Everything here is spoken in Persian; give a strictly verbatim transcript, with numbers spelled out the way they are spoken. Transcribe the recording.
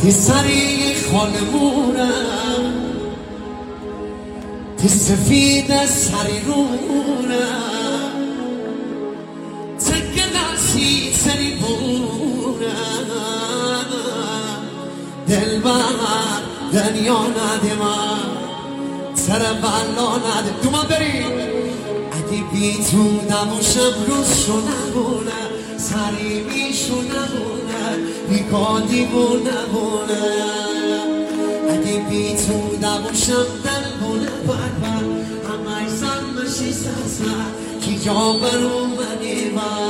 تی سری خانمونم تی سفید سری رونم تکه نسی سری بونم دل بر دنیا نده من سر بلا نده تو من بریم اگه بی تو نباشم روزشو نبونه سری میشو نبونه بیکادی بو نبونه اگه بی تو نباشم دل بونه بر بر همه ایزن بشی سر سر کی جا برو منی بر